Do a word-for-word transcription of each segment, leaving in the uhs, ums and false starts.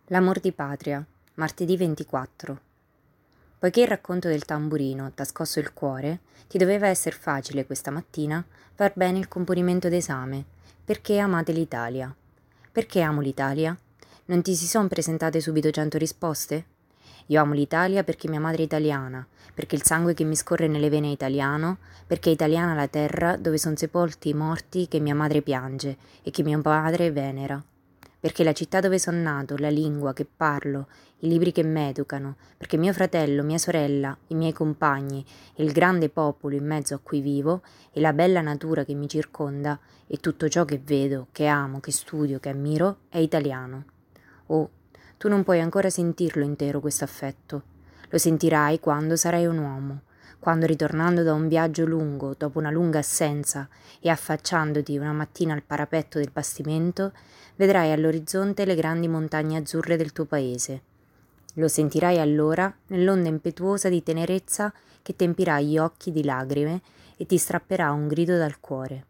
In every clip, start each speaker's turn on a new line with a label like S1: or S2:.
S1: L'amor di patria, martedì ventiquattro. Poiché il racconto del tamburino t'ha scosso il cuore, ti doveva essere facile questa mattina far bene il componimento d'esame. Perché amate l'Italia? Perché amo l'Italia? Non ti si son presentate subito cento risposte? Io amo l'Italia perché mia madre è italiana, perché il sangue che mi scorre nelle vene è italiano, perché è italiana la terra dove son sepolti i morti che mia madre piange e che mio padre venera. Perché la città dove son nato, la lingua che parlo, i libri che m'educano, perché mio fratello, mia sorella, i miei compagni e il grande popolo in mezzo a cui vivo e la bella natura che mi circonda e tutto ciò che vedo, che amo, che studio, che ammiro è italiano. Oh, tu non puoi ancora sentirlo intero questo affetto. Lo sentirai quando sarai un uomo, quando ritornando da un viaggio lungo, dopo una lunga assenza e affacciandoti una mattina al parapetto del bastimento, vedrai all'orizzonte le grandi montagne azzurre del tuo paese. Lo sentirai allora nell'onda impetuosa di tenerezza che tempirà gli occhi di lagrime e ti strapperà un grido dal cuore.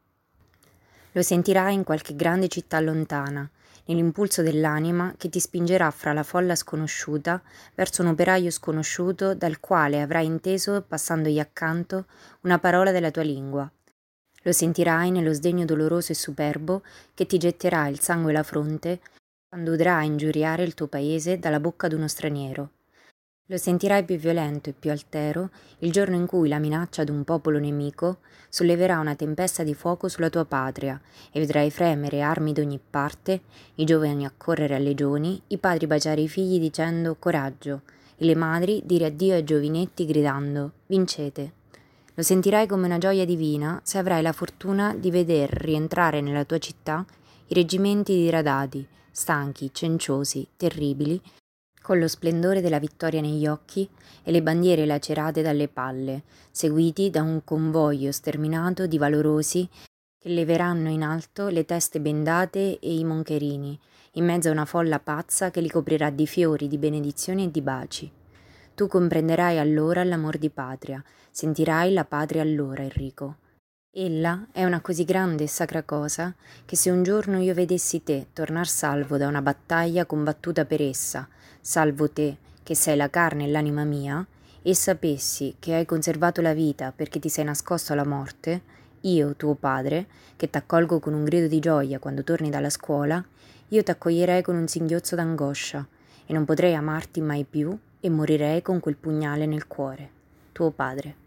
S1: Lo sentirai in qualche grande città lontana, nell'impulso dell'anima che ti spingerà fra la folla sconosciuta verso un operaio sconosciuto dal quale avrai inteso, passandogli accanto, una parola della tua lingua. Lo sentirai nello sdegno doloroso e superbo che ti getterà il sangue alla fronte quando udrai ingiuriare il tuo paese dalla bocca d'uno straniero. Lo sentirai più violento e più altero il giorno in cui la minaccia d'un popolo nemico solleverà una tempesta di fuoco sulla tua patria e vedrai fremere armi d'ogni parte, i giovani accorrere a legioni, i padri baciare i figli dicendo coraggio e le madri dire addio ai giovinetti gridando vincete. Lo sentirai come una gioia divina se avrai la fortuna di veder rientrare nella tua città i reggimenti diradati, stanchi, cenciosi, terribili, con lo splendore della vittoria negli occhi e le bandiere lacerate dalle palle, seguiti da un convoglio sterminato di valorosi che leveranno in alto le teste bendate e i moncherini, in mezzo a una folla pazza che li coprirà di fiori, di benedizioni e di baci. Tu comprenderai allora l'amor di patria, sentirai la patria allora, Enrico. Ella è una così grande e sacra cosa che se un giorno io vedessi te tornar salvo da una battaglia combattuta per essa, salvo te, che sei la carne e l'anima mia, e sapessi che hai conservato la vita perché ti sei nascosto alla morte, io, tuo padre, che t'accolgo con un grido di gioia quando torni dalla scuola, io t'accoglierei con un singhiozzo d'angoscia e non potrei amarti mai più e morirei con quel pugnale nel cuore. Tuo padre.